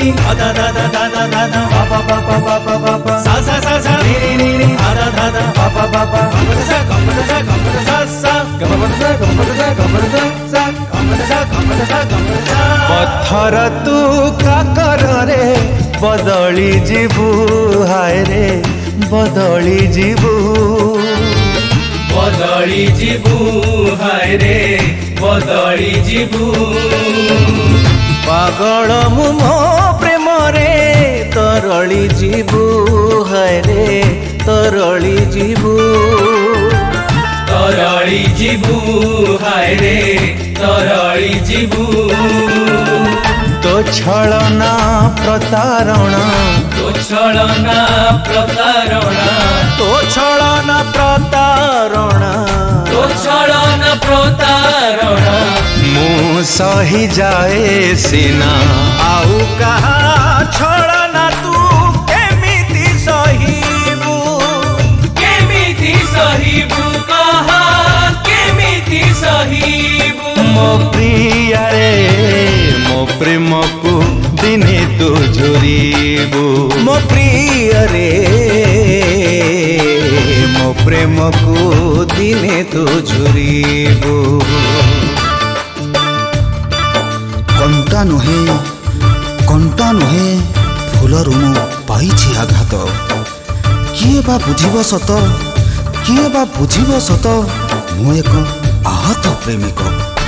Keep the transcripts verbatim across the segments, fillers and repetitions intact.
नी धा धा धा धा धा धा धा पा पा पा पा पा पा पा पा सा सा सा सा नी नी नी धा धा धा धा पा पा पा पा गम सा गम सा गम सा सा गम सा गम सा गम सा सा गम सा गम सा गम सा पत्थर तू काकर रे बदली जीवू हाय रे बदली जीवू बदली जीवू हाय रे बदली जीवू पागल मु मो प्रेम रे तरली जीवू हाय रे तरली जीवू तरली जीवू हाय रे तरली जीवू तो छलना प्रतारणा तो छलना प्रतारणा तो छलना प्रतारणा तो छलना प्रतारणा मु सही जाए सिना आउ कहा छलना तू केमिति सहीबू केमिति सहीबू कहा केमिति सहीबू मो प्रिया रे मो प्रेम को दिने तो झुरीबू मो प्रिय रे मो प्रेम को दिने तो झुरीबू कंटा नुहे कंटा नुहे फूलर मु पाइछि आघात किए बा बुझिब सत किए बा बुझिब सत मु एक आहत प्रेमिक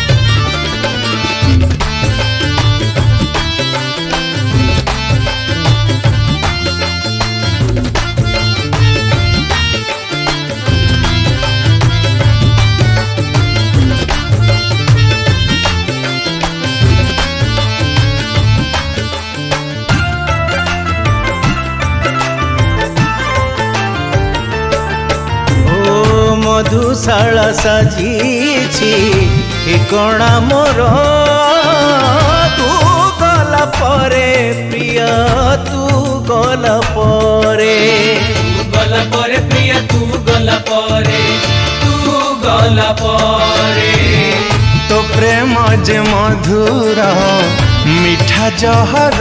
मधुशाला साजिछि ठिकणा मोर तू गला परे प्रिय तू गला परे तू गला परे प्रिय तू गला परे तू गला परे तो प्रेम जे मधुर मीठा जहर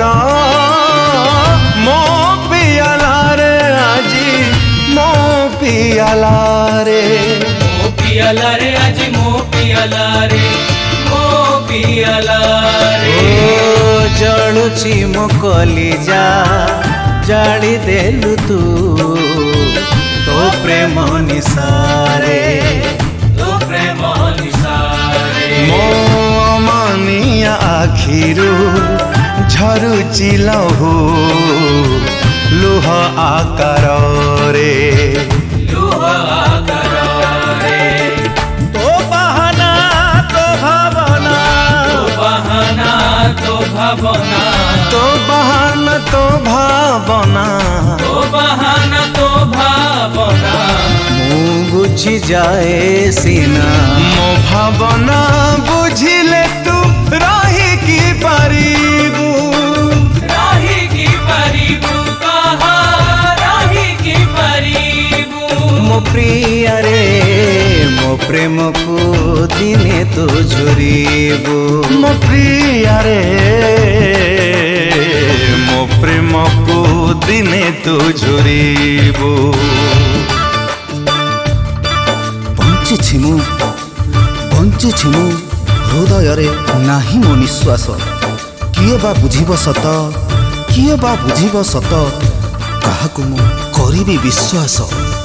मो पियाला रे आजी मो पियाला रे मो पियाला रे आज मो पियाला रे मो पियाला रे ओ जळुची मो कलिजा जाळी देलु तू तो प्रेम निसारे तो प्रेम निसारे मो मानिया आखिरु झरुची लहू लुह आकार रे लुह आकार रे तो बहाना तो भावना तो बहाना तो भावना तो बहाना तो भावना तो बहाना तो भावना मु बुझी जाए सीना मो भावना बुझिले तू रही की पारिबू रही की पारिबू मो प्रिय रे मो प्रेम को दिने तो झुरीबू मो प्रिय रे मो प्रेम को दिने तो झुरीबू बंचिछि मु बंचिछि मु हृदय रे नाही मो निश्वास किए बा बुझिब सत किए बा बुझिब सत काहाकु मु करिबी विश्वास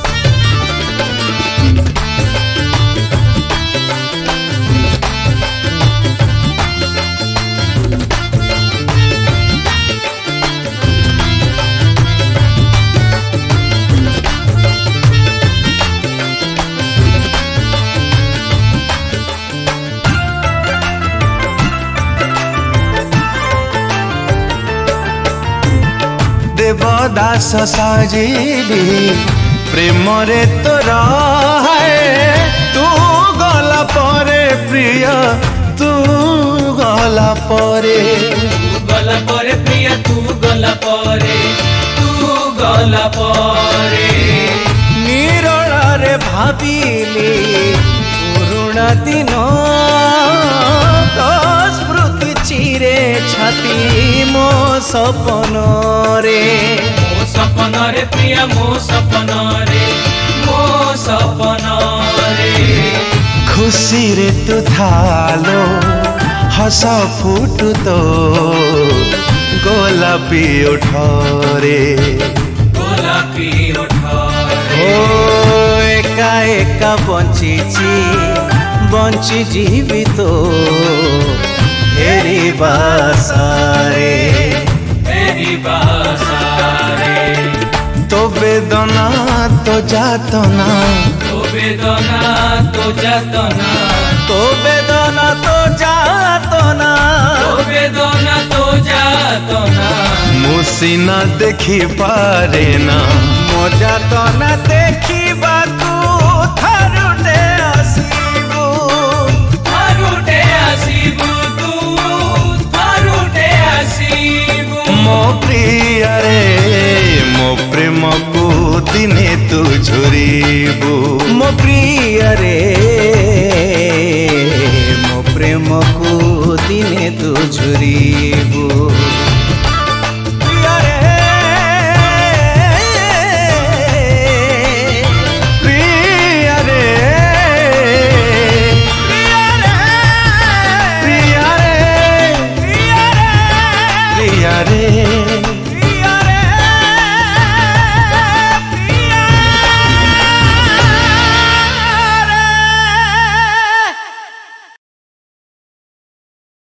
देवदास साजिली प्रेम रे तोरा है तू गला परे प्रिय तू गला परे तू गला परे प्रिय तू गला परे तू गला परे निरोला रे भाबिली पुरुणा दिन तो स्मृति ଚିରେ ଛାତି ମୋ ସପନରେ ମୋ ସପନରେ ପ୍ରିୟା ମୋ ସପନରେ ମୋ ସପନରେ ଖୁସିରେ ତୁ ଥାଲୋ ହସ ଫୁଟୁ ତ ଗୋଲାପୀ ଓଠରେ ଗୋଲାପୀ ଓଠରେ ଓ ଏକା ଏକା ବଞ୍ଚିଛି ବଞ୍ଚିଯିବି ତ ଫେରିବା ସାରେ ଫେରିବା ସାରେ তো বেদনা তো যাতনা তো বেদনা তো যাতনা তো বেদনা তো যাতনা তো বেদনা তো যাতনা মুসিনা দেখি পারে না মো যাতনা দেখিবাকু থারুটে আসিবু থারুটে আসিবু তু থারুটে আসিবু ମୋ ପ୍ରିୟରେ ମୋ ପ୍ରେମକୁ ଦିନେ ତୁ ଝୁରିବୁ ମୋ ପ୍ରିୟରେ ମୋ ପ୍ରେମକୁ ଦିନେ ତୁ ଝୁରିବୁ